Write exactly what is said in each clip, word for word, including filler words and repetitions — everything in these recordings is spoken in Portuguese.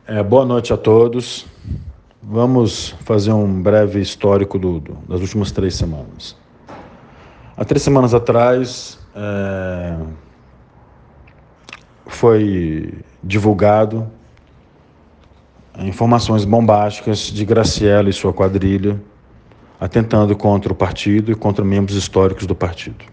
É, boa noite a todos. Vamos fazer um breve histórico do, do, das últimas três semanas. Há três semanas atrás, é, foi divulgado informações bombásticas de Graciela e sua quadrilha atentando contra o partido e contra membros históricos do partido.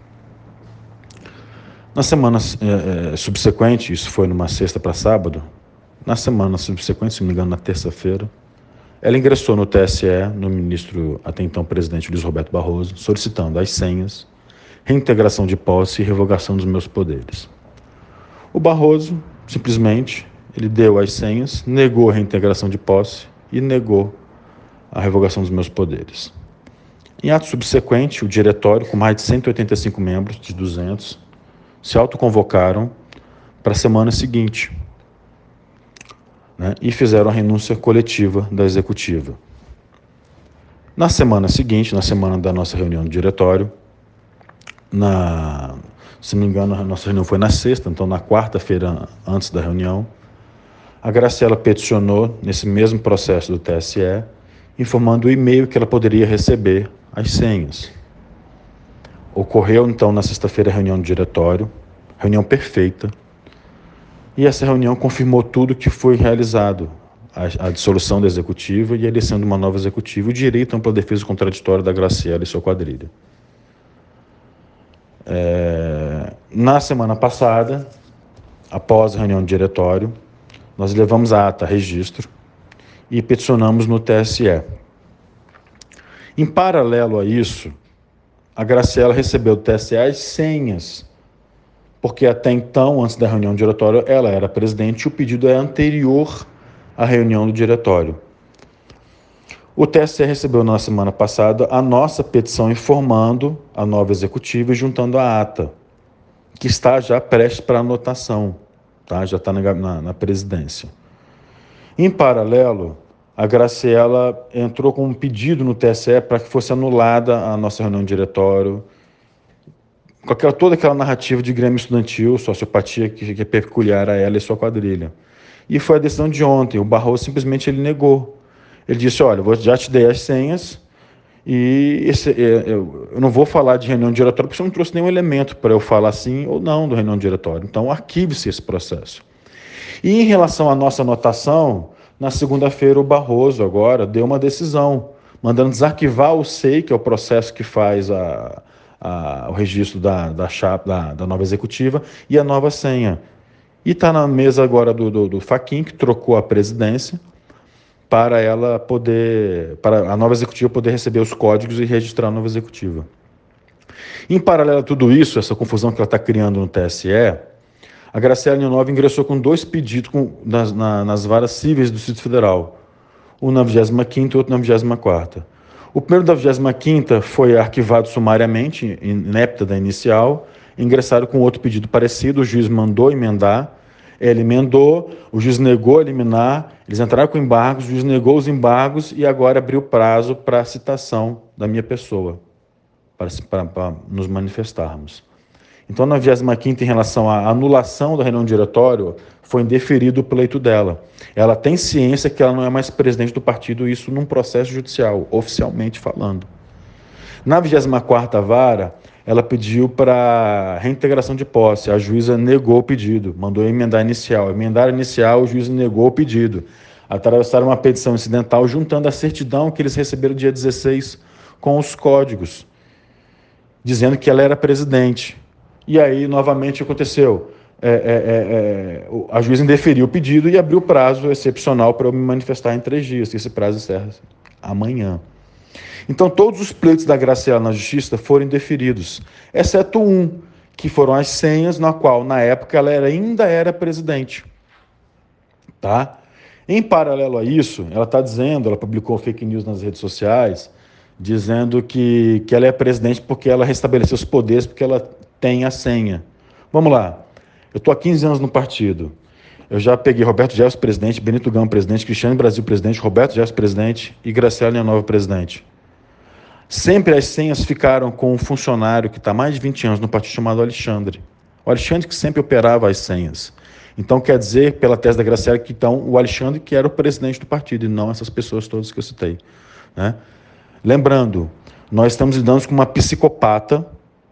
Na semana é, é, subsequente, isso foi numa sexta para sábado, na semana subsequente, se não me engano, na terça-feira, ela ingressou no T S E, no ministro, até então presidente Luiz Roberto Barroso, solicitando as senhas, reintegração de posse e revogação dos meus poderes. O Barroso, simplesmente, ele deu as senhas, negou a reintegração de posse e negou a revogação dos meus poderes. Em ato subsequente, o diretório, com mais de cento e oitenta e cinco membros, de duzentos, se autoconvocaram para a semana seguinte, né, e fizeram a renúncia coletiva da executiva. Na semana seguinte, na semana da nossa reunião do diretório, na, se não me engano, a nossa reunião foi na sexta, então na quarta-feira antes da reunião, a Graciela peticionou, nesse mesmo processo do T S E, informando o e-mail que ela poderia receber as senhas. Ocorreu, então, na sexta-feira a reunião do diretório, reunião perfeita, e essa reunião confirmou tudo que foi realizado, a, a dissolução da executiva e a eleição de uma nova executiva, o direito a ampla defesa contraditória da Graciela e sua quadrilha. É, na semana passada, após a reunião do diretório, nós levamos a ata a registro e peticionamos no T S E. Em paralelo a isso, a Graciela recebeu do T S E as senhas, porque até então, antes da reunião do diretório, ela era presidente e o pedido é anterior à reunião do diretório. O T S E recebeu na semana passada a nossa petição informando a nova executiva e juntando a ata, que está já prestes para anotação, tá? Já está na, na, na presidência. Em paralelo, a Graciela entrou com um pedido no T S E para que fosse anulada a nossa reunião de diretório, com aquela, toda aquela narrativa de Grêmio Estudantil, sociopatia que, que é peculiar a ela e sua quadrilha. E foi a decisão de ontem. O Barroso simplesmente ele negou. Ele disse, olha, eu já te dei as senhas e esse, eu, eu não vou falar de reunião de diretório porque você não trouxe nenhum elemento para eu falar sim ou não do reunião de diretório. Então, arquive-se esse processo. E em relação à nossa anotação, na segunda-feira o Barroso agora deu uma decisão, mandando desarquivar o S E I, que é o processo que faz a, a, o registro da, da, chapa, da, da nova executiva, e a nova senha. E está na mesa agora do, do, do Fachin, que trocou a presidência, para ela poder, para a nova executiva poder receber os códigos e registrar a nova executiva. Em paralelo a tudo isso, essa confusão que ela está criando no T S E, a Graciela Ninova ingressou com dois pedidos com, nas, na, nas varas cíveis do Distrito Federal, um na vigésima quinta e outro na vigésima quarta. O primeiro da vigésima quinta foi arquivado sumariamente, inépta da inicial, ingressaram com outro pedido parecido, o juiz mandou emendar, ele emendou, o juiz negou eliminar, eles entraram com embargos, o juiz negou os embargos e agora abriu prazo para a citação da minha pessoa, para, para, para nos manifestarmos. Então, na vigésima quinta, em relação à anulação da reunião do diretório, foi indeferido o pleito dela. Ela tem ciência que ela não é mais presidente do partido, isso num processo judicial, oficialmente falando. Na vigésima quarta vara, ela pediu para reintegração de posse. A juíza negou o pedido, mandou emendar inicial. Emendar inicial, o juiz negou o pedido. Atravessaram uma petição incidental juntando a certidão que eles receberam dia dezesseis com os códigos, dizendo que ela era presidente. E aí, novamente, aconteceu. É, é, é, a juíza indeferiu o pedido e abriu prazo excepcional para eu me manifestar em três dias. Esse prazo encerra amanhã. Então, todos os pleitos da Graciela na Justiça foram indeferidos, exceto um, que foram as senhas, na qual, na época, ela era, ainda era presidente. Tá? Em paralelo a isso, ela está dizendo, ela publicou fake news nas redes sociais, dizendo que, que ela é presidente porque ela restabeleceu os poderes, porque ela tem a senha. Vamos lá. Eu estou há quinze anos no partido. Eu já peguei Roberto Jefferson presidente, Benito Gama presidente, Cristiano Brasil presidente, Roberto Jefferson presidente e Graciela Ninova presidente. Sempre as senhas ficaram com um funcionário que está há mais de vinte anos no partido chamado Alexandre. O Alexandre que sempre operava as senhas. Então quer dizer, pela tese da Graciela, que então o Alexandre que era o presidente do partido e não essas pessoas todas que eu citei, né? Lembrando, nós estamos lidando com uma psicopata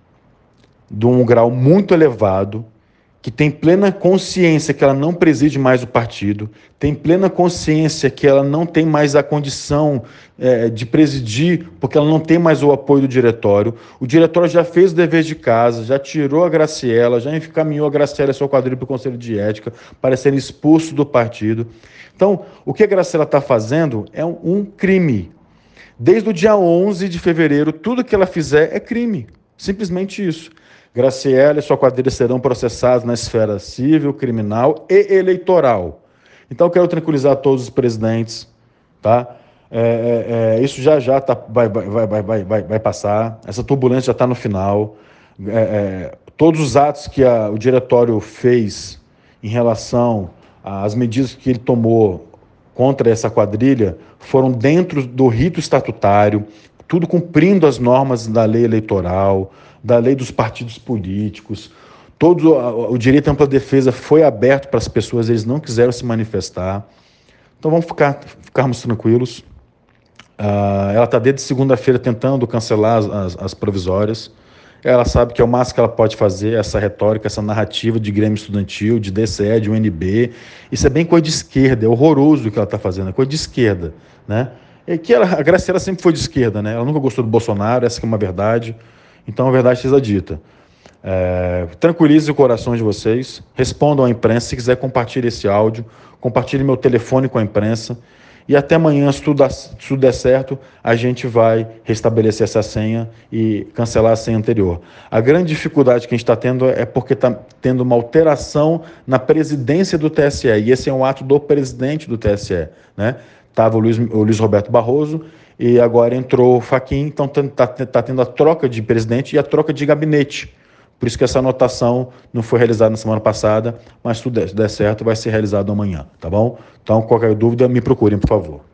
de um grau muito elevado, que tem plena consciência que ela não preside mais o partido, tem plena consciência que ela não tem mais a condição é, de presidir, porque ela não tem mais o apoio do diretório. O diretório já fez o dever de casa, já tirou a Graciela, já encaminhou a Graciela e a sua quadrilha para o Conselho de Ética, para serem expulsos do partido. Então, o que a Graciela está fazendo é um, um crime. Desde o dia onze de fevereiro, tudo que ela fizer é crime. Simplesmente isso. Graciela e sua quadrilha serão processados na esfera civil, criminal e eleitoral. Então, eu quero tranquilizar todos os presidentes, tá? É, é, isso já já tá, vai, vai, vai, vai, vai, vai passar, essa turbulência já está no final. É, é, todos os atos que a, o diretório fez em relação às medidas que ele tomou contra essa quadrilha foram dentro do rito estatutário, tudo cumprindo as normas da lei eleitoral, da lei dos partidos políticos. Todo o direito à ampla defesa foi aberto para as pessoas, eles não quiseram se manifestar. Então vamos ficar, ficarmos tranquilos. Uh, ela está desde segunda-feira tentando cancelar as, as provisórias. Ela sabe que é o máximo que ela pode fazer, essa retórica, essa narrativa de Grêmio Estudantil, de D C E, de U N B. Isso é bem coisa de esquerda, é horroroso o que ela está fazendo, é coisa de esquerda, né? E que ela, a Graciela sempre foi de esquerda, né? Ela nunca gostou do Bolsonaro, essa que é uma verdade. Então a verdade seja dita. É, tranquilize o coração de vocês, respondam à imprensa, se quiser compartilhe esse áudio, compartilhe meu telefone com a imprensa. E até amanhã, se tudo, se tudo der certo, a gente vai restabelecer essa senha e cancelar a senha anterior. A grande dificuldade que a gente está tendo é porque está tendo uma alteração na presidência do T S E, e esse é um ato do presidente do T S E, né? Estava o Luiz, o Luiz Roberto Barroso e agora entrou o Fachin, então está tá tendo a troca de presidente e a troca de gabinete. Por isso que essa anotação não foi realizada na semana passada, mas se tudo der certo, vai ser realizado amanhã, tá bom? Então, qualquer dúvida, me procurem, por favor.